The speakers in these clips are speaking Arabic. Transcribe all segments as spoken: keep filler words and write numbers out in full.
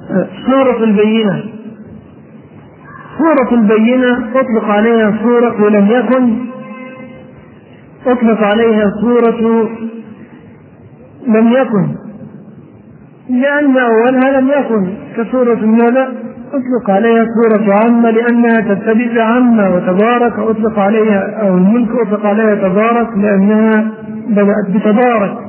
سورة البينة. سورة البينة أطلق عليها سورة ولم يكن، أطلق عليها سورة لم يكن لأن أولها لم يكن، كسورة النبأ أطلق عليها سورة عامة لأنها تتبع عامة، وتبارك أطلق عليها أو الملك أطلق عليها تبارك لأنها بدأت بتبارك.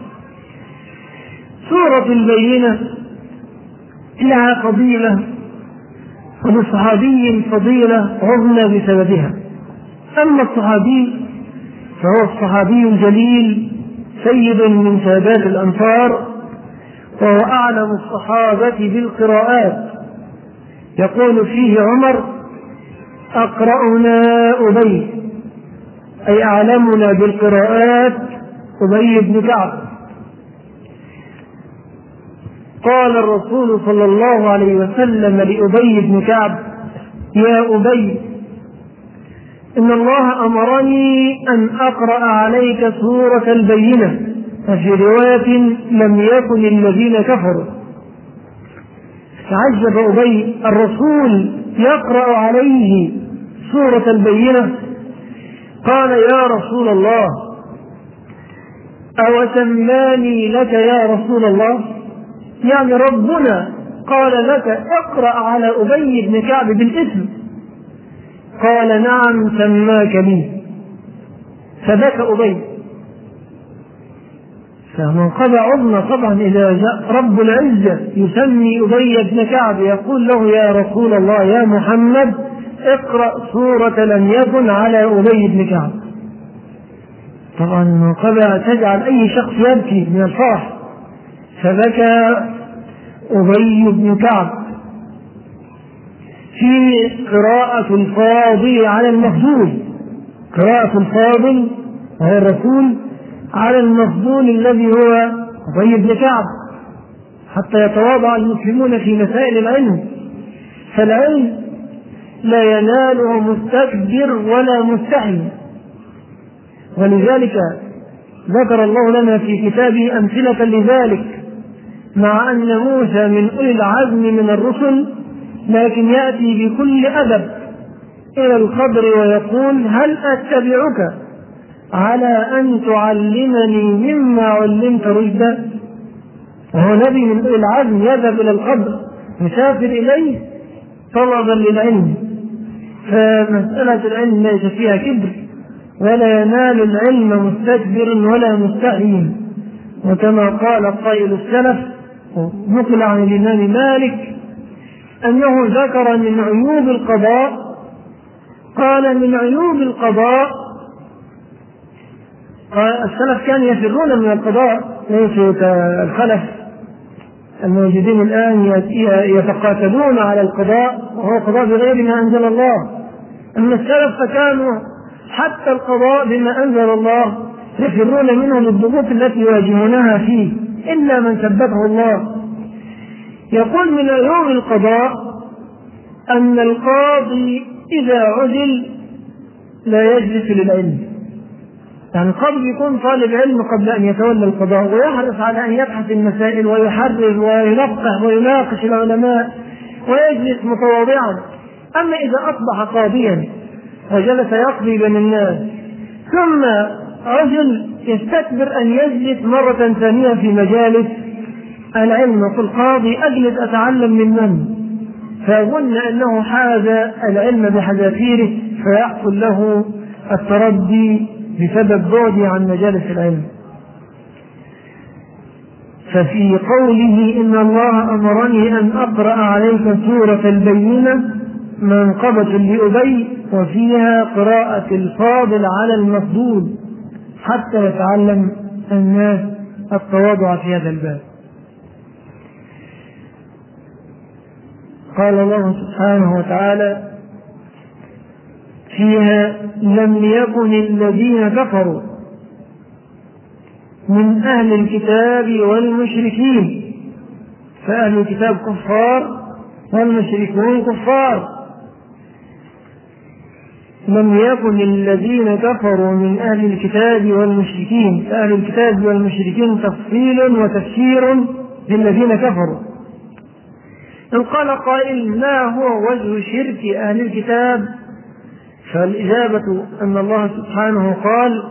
سورة البينة لها فضيلة وللصحابي فضيلة عظمى بسببها. أما الصحابي فهو الصحابي الجليل سيد من سادات الأنصار، وهو أعلم الصحابة بالقراءات. يقول فيه عمر: أقرأنا أبي، أي أعلمنا بالقراءات أبي بن كعب. قال الرسول صلى الله عليه وسلم لأبي بن كعب: يا أبي، إن الله أمرني أن أقرأ عليك سورة البينة، وفي رواية لم يكن الذين كفروا. تعجب أبي: الرسول يقرأ عليه سورة البينة؟ قال: يا رسول الله، أو سماني لك يا رسول الله؟ يعني ربنا قال لك اقرأ على أبي بن كعب بالاسم؟ قال: نعم سماك لي. فبكى أبي. فمنقبة عظمى طبعا إذا جاء رب العزة يسمي أبي بن كعب يقول له: يا رسول الله، يا محمد، اقرأ سورة لم يكن على أبي بن كعب. طبعا المنقبة تجعل أي شخص يبكي من الفرح. فبكى أبي بن كعب. في قراءة الفاضل على المفضول، قراءة الفاضل وهو الرسول على المفضول الذي هو أبي بن كعب، حتى يتواضع المسلمون في مسائل العلم. فالعلم لا يناله مستكبر ولا مستحي، ولذلك ذكر الله لنا في كتابه أمثلة لذلك، مع أن موسى من أولي العزم من الرسل، لكن يأتي بكل أدب إلى الخضر ويقول: هل أتبعك على أن تعلمني مما علمت رشدا؟ وهو نبي من أولي العزم يذهب إلى الخضر يسافر إليه طلبا للعلم. فمسألة العلم ليس فيها كبر، ولا ينال العلم مستكبر ولا مستحي. وكما قال قائل السلف نقل عن الإمام مالك أنه ذكر من عيوب القضاء، قال: من عيوب القضاء، السلف كانوا يفرون من القضاء، ليس الخلف الموجودين الآن يتقاتلون على القضاء وهو قضاء بغير ما أنزل الله. أما السلف فكانوا حتى القضاء بما أنزل الله يفرون منه للضغوط التي يواجهونها فيه إلا من ثبته الله. يقول: من عيوب القضاء أن القاضي إذا عزل لا يجلس للعلم. يعني قد يكون طالب علم قبل أن يتولى القضاء ويحرص على أن يبحث المسائل ويحرر وينقح ويناقش العلماء ويجلس متواضعا. أما إذا أصبح قاضيا وجلس يقضي بين الناس ثم رجل يستكبر أن يجلس مرة ثانية في مجالس العلم، وقل: قاضي أجلس أتعلم من من؟ فيظن أنه حاز العلم بحذافيره فيحصل له التردي بسبب بعده عن مجالس العلم. ففي قوله: إن الله أمرني أن أقرأ عليك سورة البينة منقبة لأبي، وفيها قراءة الفاضل على المفضول حتى يتعلم الناس التواضع في هذا الباب. قال الله سبحانه وتعالى فيها: لم يكن الذين كفروا من أهل الكتاب والمشركين. فأهل الكتاب كفار والمشركون كفار. لم يكن الذين كفروا من أهل الكتاب والمشركين. فأهل الكتاب والمشركين تفصيل وتفسير للذين كفروا. إن قال قائل ما هو وجه شرك أهل الكتاب؟ فالإجابة أن الله سبحانه قال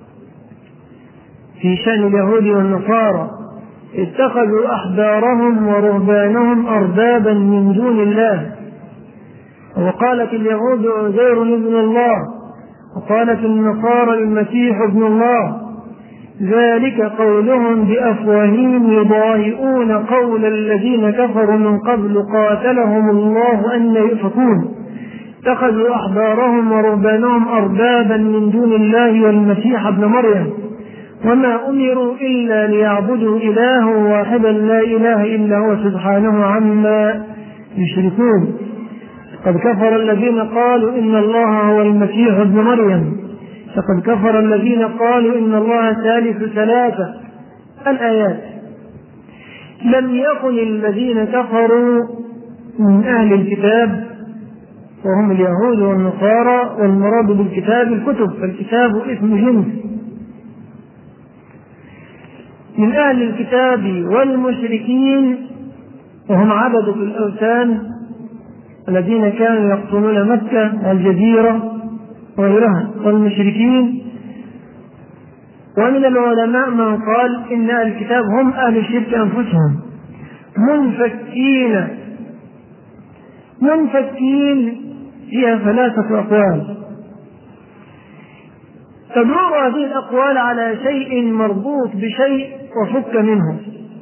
في شأن اليهود والنصارى اتخذوا أحبارهم ورهبانهم أربابا من دون الله، وقالت اليهود عزير ابن الله، وقالت النصارى المسيح ابن الله، ذلك قولهم بأفواههم يضاهئون قول الذين كفروا من قبل قاتلهم الله أن يؤفكون، اتخذوا أحبارهم ورهبانهم أربابا من دون الله والمسيح ابن مريم وما أمروا إلا ليعبدوا إلها واحدا لا إله إلا هو سبحانه عما يشركون. قد كفر الذين قالوا إن الله هو المسيح ابن مريم، فقد كفر الذين قالوا إن الله ثالث ثلاثة. الآيات. لم يكن الذين كفروا من أهل الكتاب وهم اليهود والنصارى، والمراد بالكتاب الكتب، فالكتاب اسم جنس، من أهل الكتاب والمشركين وهم عبدة الأوثان الذين كانوا يقطنون مكة والجزيرة وغيرها والمشركين. ومن العلماء من قال إن أهل الكتاب هم أهل الشرك أنفسهم منفكين. منفكين فيها ثلاثة أقوال، تدور هذه الأقوال على شيء مربوط بشيء وفك منه،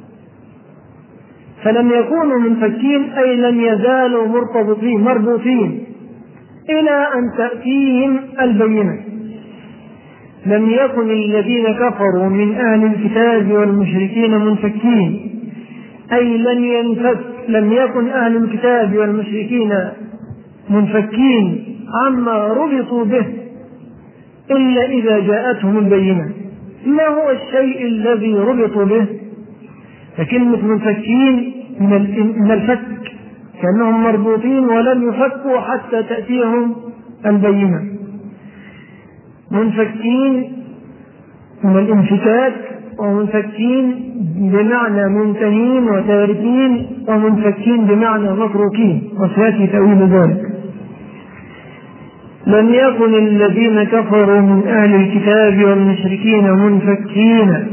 فلم يكونوا منفكين أي لم يزالوا مرتبطين مربوطين إلى أن تأتيهم البينة. لم يكن الذين كفروا من أهل الكتاب والمشركين منفكين أي لن ينفك، لم يكن أهل الكتاب والمشركين منفكين عما ربطوا به إلا إذا جاءتهم البينة. ما هو الشيء الذي ربطوا به؟ فكلمة منفكين من الفك، كأنهم مربوطين ولم يفكوا حتى تأتيهم البينة. منفكين من الانفكاك، ومنفكين بمعنى منتهين وتاركين، ومنفكين بمعنى متروكين، وسيأتي تأويل ذلك. لم يكن الذين كفروا من أهل الكتاب والمشركين منفكين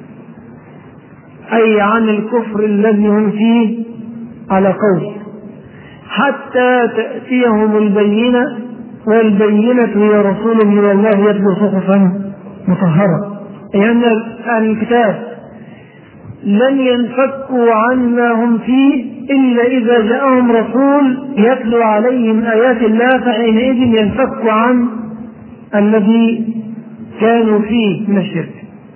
أي عن الكفر الذي هم فيه على قول حتى تأتيهم البينة، والبينة هي رسول من الله يتلو صحفا مطهرة، أي أن أهل الكتاب لن ينفكوا عما هم فيه إلا إذا جاءهم رسول يتلو عليهم آيات الله، فحينئذ ينفكوا عن الذي كانوا فيه من الشرك.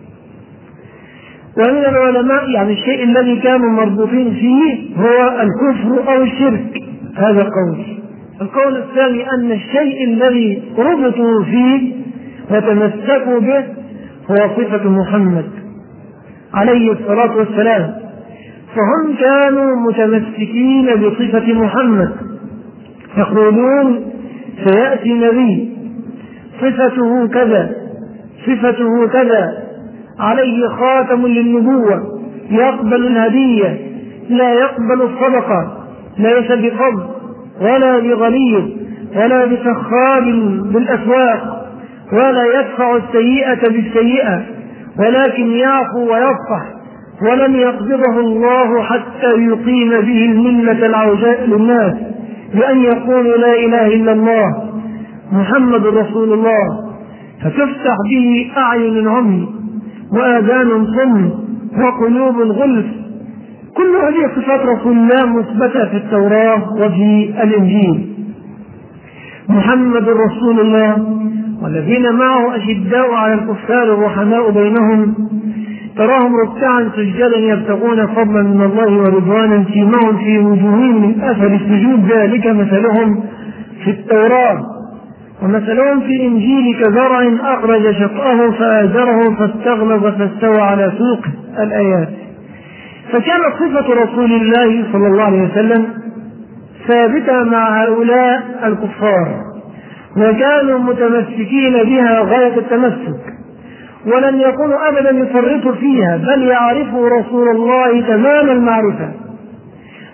ومن العلماء يعني الشيء الذي كانوا مربوطين فيه هو الكفر أو الشرك، هذا قول. القول الثاني أن الشيء الذي ربطوا فيه وتمسكوا به هو صفة محمد عليه الصلاة والسلام، فهم كانوا متمسكين بصفة محمد، يقولون سيأتي نبي صفته كذا صفته كذا، عليه خاتم للنبوة، يقبل الهدية، لا يقبل الصدقة، ليس بفضل ولا بغليظ ولا بسخاب بالأسواق، ولا يدفع السيئة بالسيئة، ولكن يعفو ويصفح، ولم يقبضه الله حتى يقيم به الملة العوجاء للناس بأن يقولوا لا إله إلا الله محمد رسول الله، فتفتح به أعين عمي وآذان صم وقلوب غلف. كل هذه صفات رسول الله مثبتة في التوراة وفي الإنجيل. محمد رسول الله والذين معه أشداء على الكفار رحماء بينهم، تراهم ركعا سجدا يبتغون فضلا من الله ورضوانا، سيماهم في وجوههم من أثر السجود، ذلك مثلهم في التوراة ومثلهم في الإنجيل كزرع أخرج شطأه فآزره فاستغلظ فاستوى على سوقه. الآيات. فكانت صفة رسول الله صلى الله عليه وسلم ثابتة مع هؤلاء الكفار، وكانوا متمسكين بها غاية التمسك، ولن يكونوا أبدا يفرطوا فيها، بل يعرفوا رسول الله تمام المعرفة،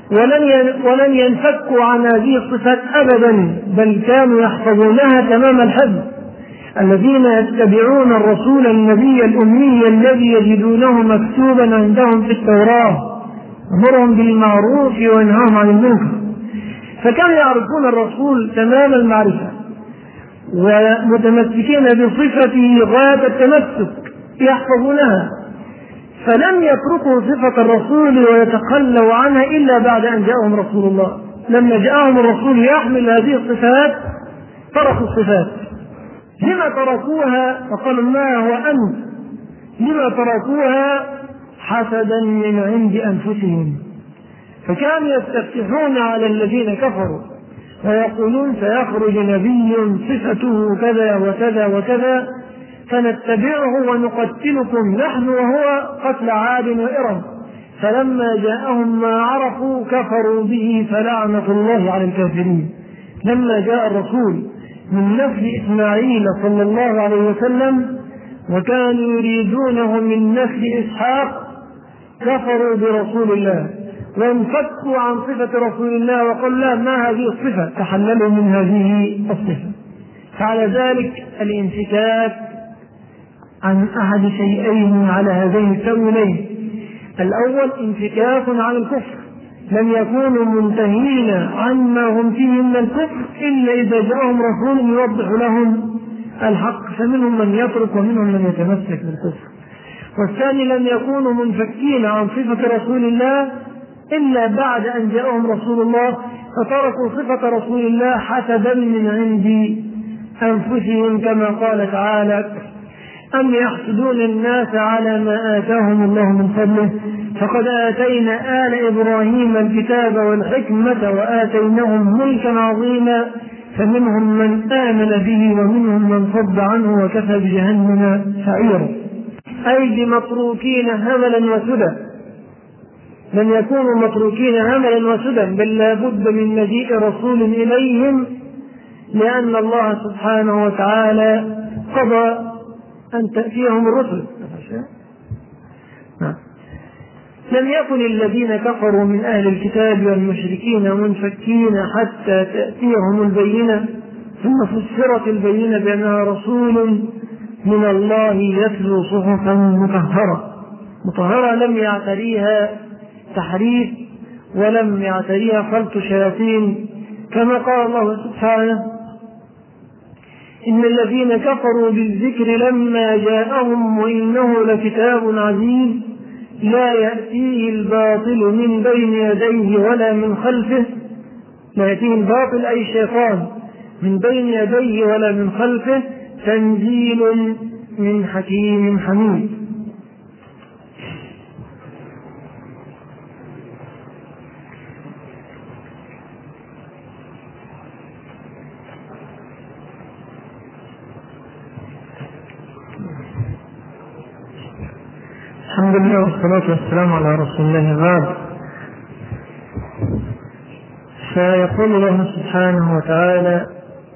ولن ولن ينفكوا عن هذه الصفات أبدا، بل كانوا يحفظونها تمام الحفظ. الذين يتبعون الرسول النبي الأمي الذي يجدونه مكتوبا عندهم في التوراة يأمرهم بالمعروف وينهاهم عن المنكر. فكانوا يعرفون الرسول تمام المعرفة ومتمسكين بصفته غاية التمسك يحفظونها، فلم يتركوا صفة الرسول ويتخلوا عنها إلا بعد أن جاءهم رسول الله. لما جاءهم الرسول يحمل هذه الصفات تركوا الصفات. لما تركوها؟ فقالوا ما هو أنت. لما تركوها؟ حسدا من عند أنفسهم. فكانوا يستفتحون على الذين كفروا ويقولون سيخرج نبي صفته كذا وكذا وكذا فنتبعه ونقتلكم نحن وهو قتل عاد وإرم. فلما جاءهم ما عرفوا كفروا به فلعنة الله على الكافرين. لما جاء الرسول من نسل إسماعيل صلى الله عليه وسلم وكانوا يريدونه من نسل إسحاق كفروا برسول الله وانفكوا عن صفة رسول الله وقالوا لا ما هذه الصفة، تحللوا من هذه الصفة. فعلى ذلك الانفكاك عن أحد شيئين على هذين التأويلين: الأول انفكاك عن الكفر، لم يكونوا منتهين عما هم فيه من الكفر إلا إذا جاءهم رسول يوضح لهم الحق، فمنهم من يترك ومنهم من يتمسك بالكفر. والثاني لم يكونوا منفكين عن صفة رسول الله إلا بعد أن جاءهم رسول الله فتركوا صفة رسول الله حسدا من عند أنفسهم، كما قال تعالى: أم يحسدون الناس على ما آتاهم الله من فضله فقد آتينا آل إبراهيم الكتاب والحكمة وآتيناهم ملكا عظيما فمنهم من آمن به ومنهم من صد عنه وكفى بجهنم سعيرا. أي بمتروكين هملا وسدى، لم يكونوا متروكين هملا وسدى، بل لا بد من مجيء رسول إليهم، لأن الله سبحانه وتعالى قضى أن تأتيهم الرسل. لم يكن الذين كفروا من أهل الكتاب والمشركين منفكين حتى تأتيهم البينة، ثم فسرت البينة بأنها رسول من الله يتلو صحفا مطهرة. مطهرة لم يعتريها تحريف ولم يعتريها خلط شياطين، كما قال الله سبحانه: إن الذين كفروا بالذكر لما جاءهم وإنه لكتاب عزيز لا يأتيه الباطل من بين يديه ولا من خلفه. لا يأتيه الباطل أي الشيطان من بين يديه ولا من خلفه تنزيل من حكيم حميد. الحمد لله والصلاة والسلام على رسول الله بعد. فيقول الله سبحانه وتعالى: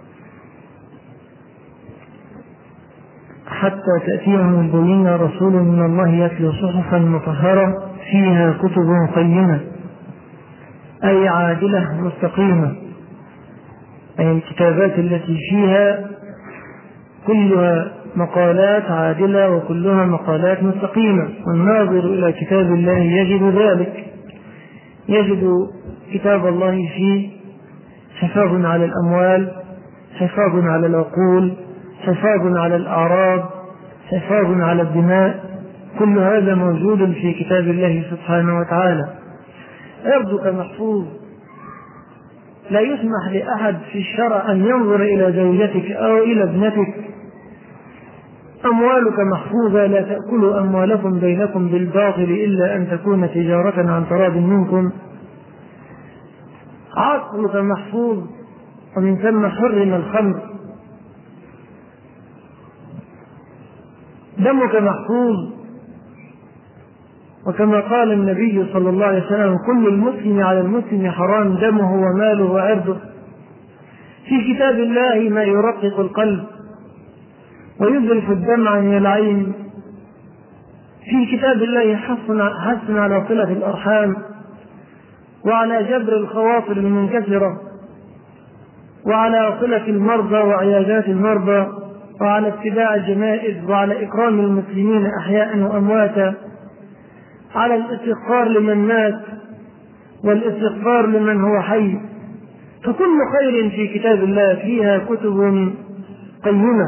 حتى تأتيهم البينة رسول من الله يتلو صحفا مطهرة فيها كتب قيمة، أي عادلة مستقيمة، أي الكتابات التي فيها كلها مقالات عادلة وكلها مقالات مستقيمة. والناظر إلى كتاب الله يجد ذلك، يجد كتاب الله فيه حفاظ على الأموال، حفاظ على العقول، حفاظ على الأعراض، حفاظ على الدماء، كل هذا موجود في كتاب الله سبحانه وتعالى. عرضك محفوظ، لا يسمح لأحد في الشرع أن ينظر إلى زوجتك أو إلى ابنتك. أموالك محفوظة، لا تأكلوا أموالكم بينكم بالباطل إلا أن تكون تجارة عن تراض منكم. عقلك محفوظ، ومن ثم حرم الخمر. دمك محفوظ، وكما قال النبي صلى الله عليه وسلم: كل المسلم على المسلم حرام دمه وماله وعرضه. في كتاب الله ما يرقق القلب ويذرف الدمع من العين. في كتاب الله حث على صلة الأرحام وعلى جبر الخواطر المنكسرة، وعلى صلة المرضى وعيادات المرضى، وعلى اتباع الجنائز، وعلى إكرام المسلمين أحياء وأمواتا، على الاستغفار لمن مات والاستغفار لمن هو حي. فكل خير في كتاب الله فيها كتب قيمة.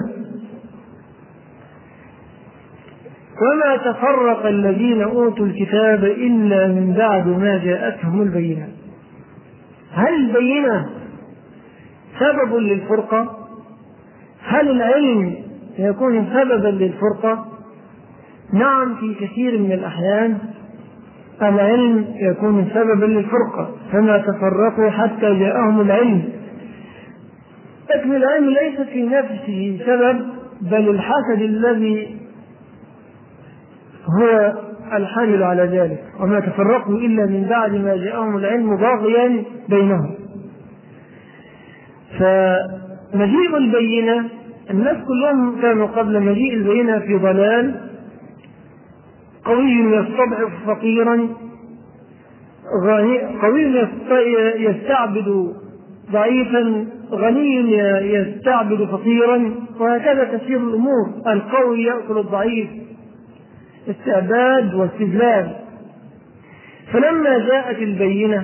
وما تفرق الذين أوتوا الكتاب إلا من بعد ما جاءتهم البينة. هل البينة سبب للفرقة؟ هل العلم يكون سببا للفرقة؟ نعم، في كثير من الأحيان العلم يكون سببا للفرقة، فما تفرقوا حتى جاءهم العلم. لكن العلم ليس في نفسه سبب، بل الحسد الذي هو الحامل على ذلك. وما تفرقوا إلا من بعد ما جاءهم العلم بغيا بينهم. فمجيء البينة، الناس كلهم كانوا قبل مجيء البينة في ضلال، قوي يستضعف فقيرا، قوي يستعبد ضعيفا، غني يستعبد فقيرا، وهكذا تسير الأمور. القوي يأكل الضعيف، استعباد واستذلال. فلما جاءت البينة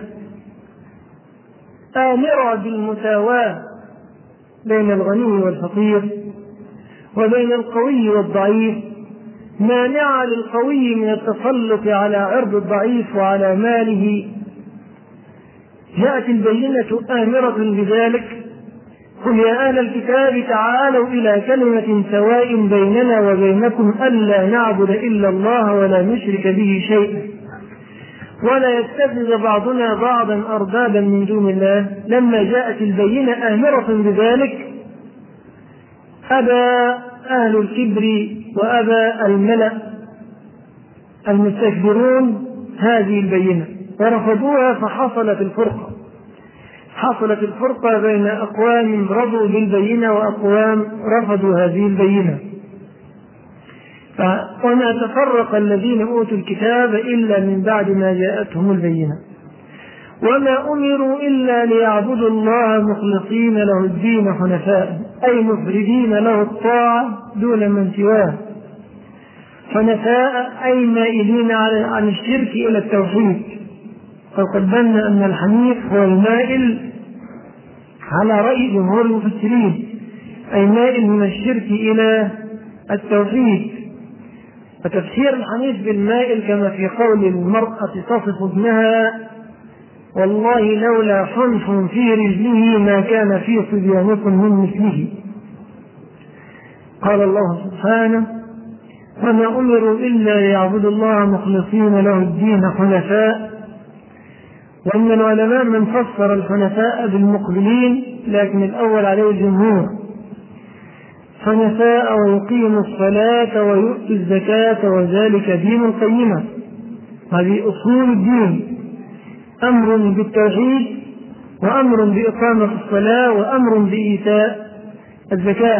آمرة بالمساواة بين الغني والفقير وبين القوي والضعيف، مانعة للقوي من التسلط على عرض الضعيف وعلى ماله، جاءت البينة آمرة بذلك. قل يا أهل الكتاب تعالوا إلى كلمة سواء بيننا وبينكم ألا نعبد إلا الله ولا نشرك به شيئا ولا يتخذ بعضنا بعضا أربابا من دون الله. لما جاءت البينة آمرة بذلك أبى أهل الكبر وأبى الملأ المستكبرون هذه البينة ورفضوها، فحصلت الفرقة. حصلت الفرقة بين أقوام رضوا بالبينة وأقوام رفضوا هذه البينة. وما تفرق الذين أوتوا الكتاب إلا من بعد ما جاءتهم البينة وما أمروا إلا ليعبدوا الله مخلصين له الدين حنفاء، أي مفردين له الطاعة دون من سواه. حنفاء أي مائلين عن الشرك إلى التوحيد. فقد بان أن الحنيف هو المائل على رأي جمهور المفسرين، أي مائل من الشرك إلى التوحيد. فتفسير الحنيف بالمائل كما في قول المرأة تصف ابنها والله لولا حنف في رجله ما كان في صبيانكم من مثله. قال الله سبحانه وما أمروا إلا ليعبدوا الله مخلصين له الدين حنفاء. وأن العلماء من فسر الحنفاء بالمقبلين، لكن الأول عليه الجمهور، حنفاء ويقيم الصلاة ويؤتي الزكاة وذلك دين القيمة. هذه أصول الدين، أمر بالتوحيد وأمر بإقامة الصلاة وأمر بإيتاء الزكاة.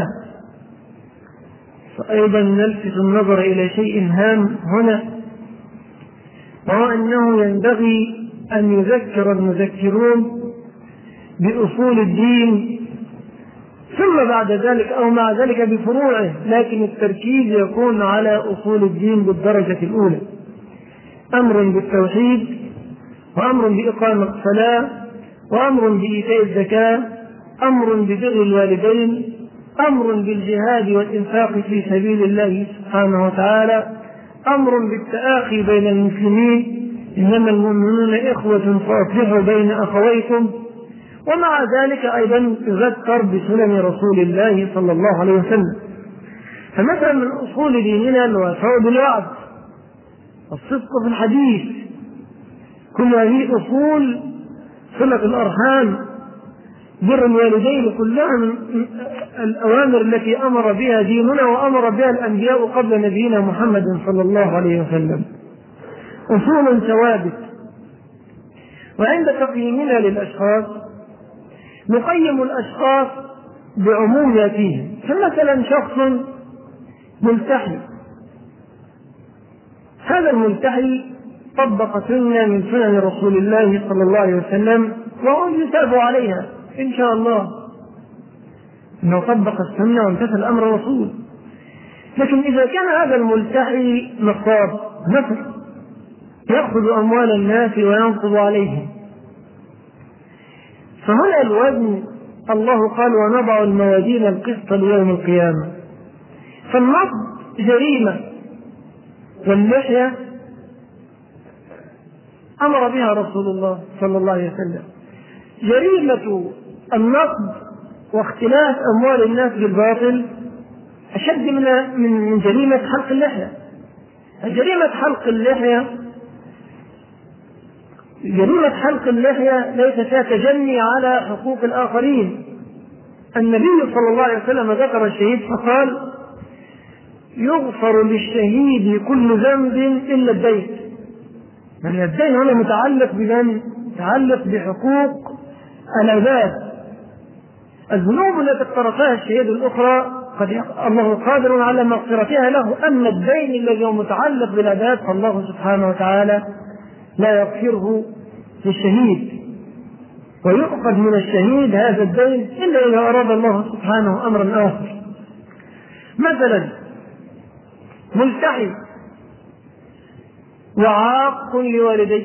فأيضا نلفت النظر إلى شيء هام هنا، وهو أنه ينبغي أن يذكر المذكرون بأصول الدين ثم بعد ذلك أو مع ذلك بفروعه، لكن التركيز يكون على أصول الدين بالدرجة الأولى. أمر بالتوحيد وأمر بإقامة الصلاة وأمر بإيتاء الزكاة، أمر ببر الوالدين، أمر بالجهاد والإنفاق في سبيل الله سبحانه وتعالى، أمر بالتآخي بين المسلمين، إنما المؤمنون إخوة فأصلحوا بين أخويكم. ومع ذلك أيضا يذكر بسنن رسول الله صلى الله عليه وسلم. فمثلا من أصول ديننا الوفاء بالوعد، الصدق في الحديث، كل هذه أصول، صلة الأرحام، بر الوالدين، كلها من الأوامر التي أمر بها ديننا وأمر بها الأنبياء قبل نبينا محمد صلى الله عليه وسلم، أصول ثوابت. وعند تقييمنا للأشخاص نقيم الأشخاص بعموماتهم. فمثلا شخص ملتحي، هذا الملتحي طبق سنة من سنن رسول الله صلى الله عليه وسلم وهم يتابعوا عليها إن شاء الله، إنه طبق السنة وامتثل أمر الرسول. لكن إذا كان هذا الملتحي نصاب مثلا يأخذ أموال الناس وينصب عليهم، فهنا الوزن الله قال ونضع الموازين القسط ليوم القيامة، فالنصب جريمة واللحية أمر بها رسول الله صلى الله عليه وسلم. جريمة النصب واختلاف أموال الناس بالباطل أشد من من جريمة حلق اللحية. جريمة حلق اللحية جريمة حلق اللحية ليس فيها تجني على حقوق الآخرين. النبي صلى الله عليه وسلم ذكر الشهيد فقال يغفر للشهيد كل ذنب إلا الدين. يعني الدين هنا متعلق بمن؟ متعلق بحقوق العباد. الذنوب التي اقترفها الشهيد الأخرى قد الله قادر على مغفرتها له، أما الدين الذي هو متعلق بالعباد فالله سبحانه وتعالى لا يغفره للشهيد، ويؤخذ من الشهيد هذا الدين إلا إذا أراد الله سبحانه أمرا آخر. مثلا ملتحي وعاق لوالديه،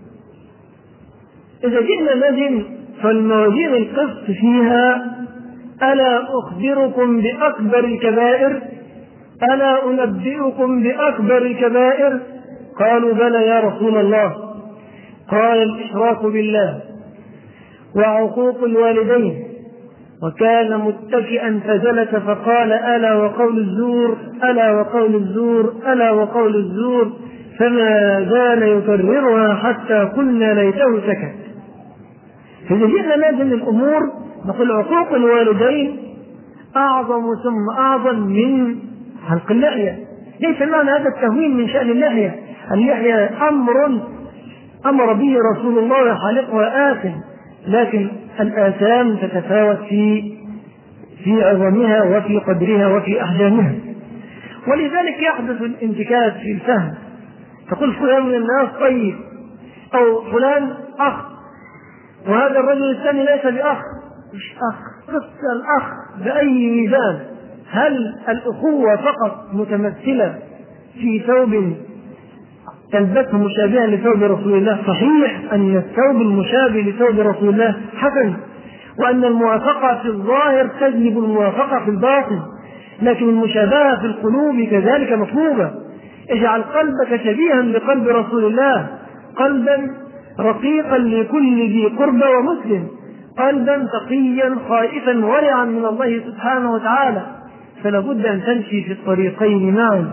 إذا جئنا نجم فالموازين القسط فيها ألا أخبركم بأكبر الكبائر؟ ألا أنبئكم بأكبر الكبائر؟ قالوا بلى يا رسول الله. قال الإشراك بالله وعقوق الوالدين. وكان متكئا فجلس فقال ألا وقول الزور ألا وقول الزور ألا وقول الزور، فما زال يكررها حتى قلنا ليته سكت. فإذا جئنا نزل الأمور نقول عقوق الوالدين أعظم ثم أعظم من حلق اللحية. ليس معنى هذا التهوين من شأن اللحية. اللحية أمر أمر به رسول الله يحلقها آثم، لكن الآثام تتفاوت في في عظمها وفي قدرها وفي أحجامها، ولذلك يحدث الانتكاس في الفهم. تقول فلان من الناس طيب، أو فلان أخ، وهذا الرجل الثاني ليس بأخ. مش أخ، قص الأخ بأي ميزان؟ هل الأخوة فقط متمثلة في ثوب تلبسه مشابها لثوب رسول الله؟ صحيح أن الثوب المشابه لثوب رسول الله حسن، وأن الموافقة في الظاهر تجلب الموافقة في الباطن، لكن المشابهة في القلوب كذلك مطلوبة. اجعل قلبك شبيها بقلب رسول الله، قلبا رقيقا لكل ذي قربى ومسلم، قلبا تقيا خائفا ورعا من الله سبحانه وتعالى. فلا بد أن تمشي في الطريقين معا.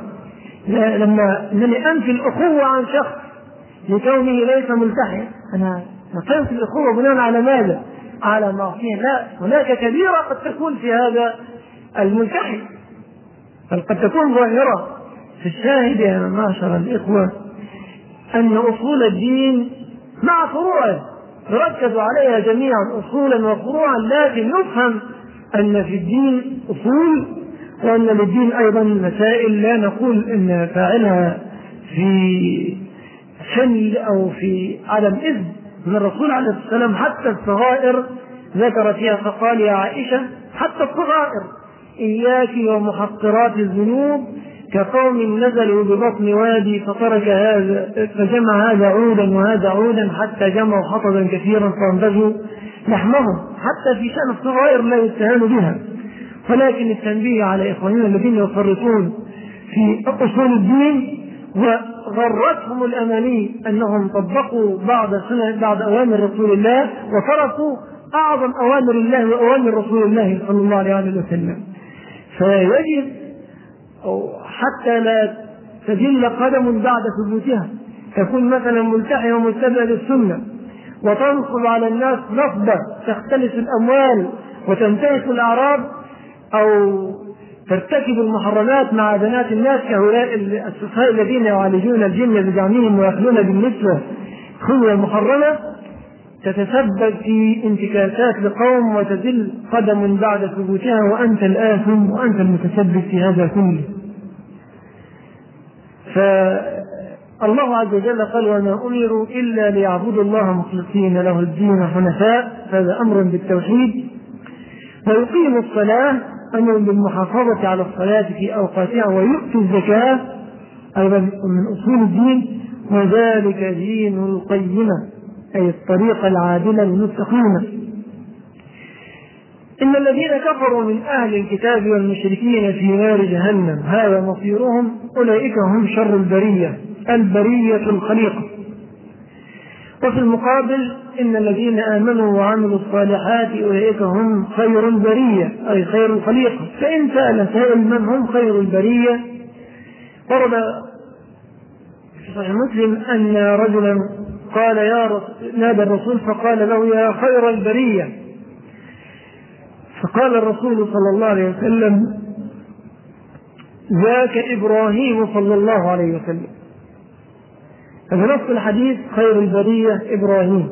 لما أنني أنفي الأخوة عن شخص لكونه ليس ملتحيا، أنا نفيت الأخوة بناء على ماذا؟ على معصية؟ لا، هناك كبيرة قد تكون في هذا الملتحي، بل قد تكون ظاهرة. في الشاهد يا معشر الإخوة أن أصول الدين مع فروعه يركز عليها جميعا أصولا وفروعا، لكن يفهم أن في الدين أصول، وأن للدين أيضا مسائل لا نقول أن فاعلها في شل أو في عدم إذن من الرسول عليه الصلاة والسلام. حتى الصغائر ذكر فيها فقال يا عائشة حتى الصغائر إياك ومحقرات الذنوب، كقوم نزلوا ببطن وادي فترك هذا فجمع هذا عودا وهذا عودا حتى جمعوا حطبا كثيرا فانبذوا لحمهم. حتى في شأن الصغائر لا يستهان بها، ولكن التنبيه على إخواننا الذين يفرطون في أصول الدين وغرتهم الأماني أنهم طبقوا بعض سنة بعض أوامر رسول الله وتركوا أعظم أوامر الله وأوامر رسول الله صلى الله عليه وسلم. فيجب حتى لا تجل قدم بعد ثبوتها، تكون مثلا ملتحية ومتبعة للسنة وتنصب على الناس نصبة تختلس الأموال وتنتهك الأعراض، أو ترتكب المحرمات مع بنات الناس كهؤلاء السفهاء الذين يعالجون الجن بزعمهم ويأكلون بالنسبة خلوة محرمة، تتسبب في انتكاسات لقوم وتزل قدم بعد ثبوتها وأنت الآثم وأنت المتسبب في هذا كله. الله عز وجل قال وما أمروا إلا ليعبدوا الله مخلصين له الدين حنفاء، هذا أمر بالتوحيد. ويقيموا الصلاة، أمر بالمحافظة على الصلاة في أوقاتها، ويؤتوا الزكاة أيضا من أصول الدين، وذلك دين القيمة أي الطريقة العادلة المستقيمة. إن الذين كفروا من أهل الكتاب والمشركين في نار جهنم هذا مصيرهم، أولئك هم شر البرية، البرية الخليقة. وفي المقابل إن الذين آمنوا وعملوا الصالحات أولئك هم خير البرية أي خير الخليقة. فإن سأل سائل من هم خير البرية، ورد في صحيح مسلم أن رجلا قال يا نادى الرسول فقال له يا خير البرية، فقال الرسول صلى الله عليه وسلم ذاك إبراهيم صلى الله عليه وسلم. فبنص الحديث خير البرية إبراهيم،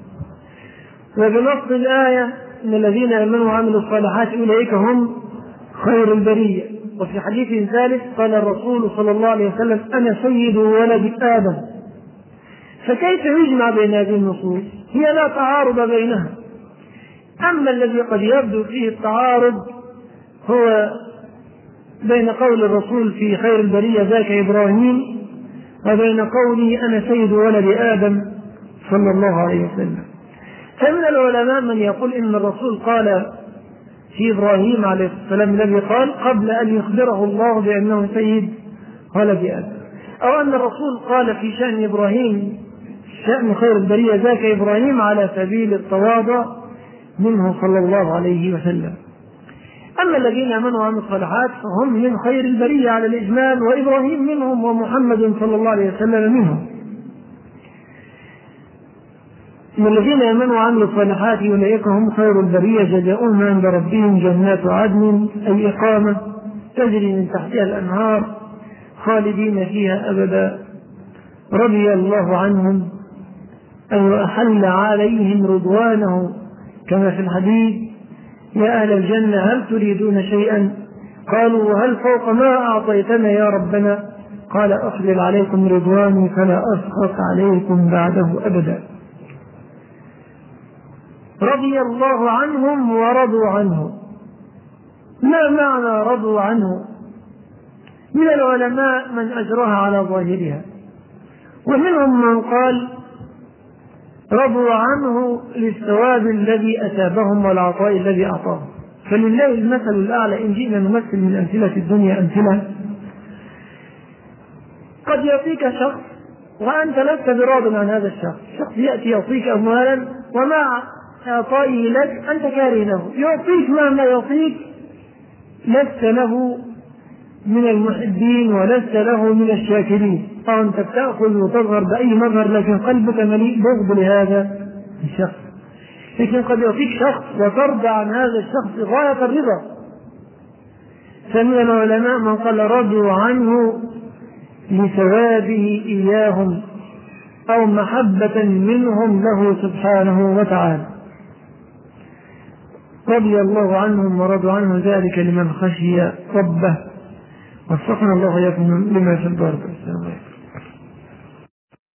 وبنص الآية إن الذين آمنوا وعملوا الصالحات أولئك هم خير البرية. وفي حديث ثالث قال الرسول صلى الله عليه وسلم أنا سيد ولد آدم. فكيف يجمع بين هذه النصوص؟ هي لا تعارض بينها. أما الذي قد يبدو فيه التعارض هو بين قول الرسول في خير البرية ذاك إبراهيم وبين قوله أنا سيد ولد آدم صلى الله عليه وسلم. فمن العلماء من يقول إن الرسول قال في إبراهيم عليه السلام الذي قال قبل أن يخبره الله بأنه سيد ولد آدم، أو أن الرسول قال في شأن إبراهيم شأن خير البرية ذاك إبراهيم على سبيل التواضع منه صلى الله عليه وسلم. أما الذين آمنوا وعملوا الصالحات فهم من خير البرية على الإجمال، وإبراهيم منهم ومحمد صلى الله عليه وسلم منهم. من الذين آمنوا وعملوا الصالحات أولئك هم خير البرية جزاؤهم عند ربهم جنات عدن أي إقامة تجري من تحتها الأنهار خالدين فيها أبدا رضي الله عنهم أي وأحل عليهم رضوانه، كما في الحديث يا أهل الجنة هل تريدون شيئا؟ قالوا وهل فوق ما أعطيتنا يا ربنا؟ قال أحلل عليكم رضواني فلا أسخط عليكم بعده أبدا. رضي الله عنهم ورضوا عنه. ما معنى رضوا عنه؟ من العلماء من أجرها على ظاهرها، ومنهم من قال رضوا عنه للثواب الذي أتابهم والعطاء الذي أعطاهم. فلله المثل الأعلى. إن جئنا نمثل من أمثلة الدنيا أمثلة، قد يعطيك شخص وأنت لست براض عن هذا الشخص، شخص يأتي يعطيك أموالا ومع إعطائه لك أنت كاره له، يعطيك مهما يعطيك لست له من المحبين ولست له من الشاكرين، أو أنت تأخذ وتظهر بأي مظهر لكن قلبك مليء بغض لهذا الشخص. لكن قد يعطيك شخص وترضى عن هذا الشخص غاية الرضا. فمن العلماء من قال رضوا عنه لثوابه إياهم أو محبة منهم له سبحانه وتعالى. رضي الله عنهم ورضوا عنه ذلك لمن خشي ربه. وفقنا الله وإياكم لما في البركة.